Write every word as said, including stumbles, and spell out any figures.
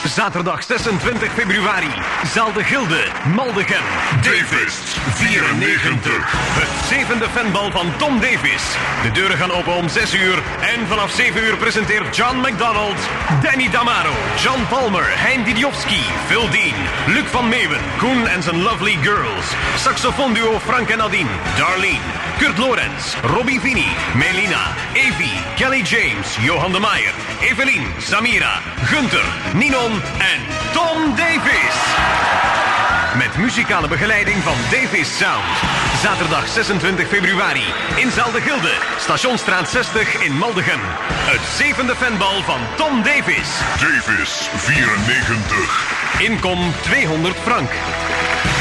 Zaterdag zesentwintig februari. Zaal de Gilde, Maldegem. Davis, vierennegentig. Het zevende fanbal van Tom Davis. De deuren gaan open om zes uur. En vanaf zeven uur presenteert John McDonald, Danny Damaro, John Palmer, Hein Didiowski, Phil Dean, Luc van Meeuwen, Koen en zijn Lovely Girls, saxofoonduo Frank en Nadine, Darlene, Kurt Lorenz, Robbie Vini, Melina, Evie, Kelly James, Johan de Maier, Evelien, Samira, Gunther, Ninon en Tom Davis. Met muzikale begeleiding van Davis Sound. Zaterdag zesentwintig februari in Zaal de Gilde, Stationsstraat zestig in Maldegem. Het zevende fanbal van Tom Davis. Davis, vierennegentig. Inkom tweehonderd frank.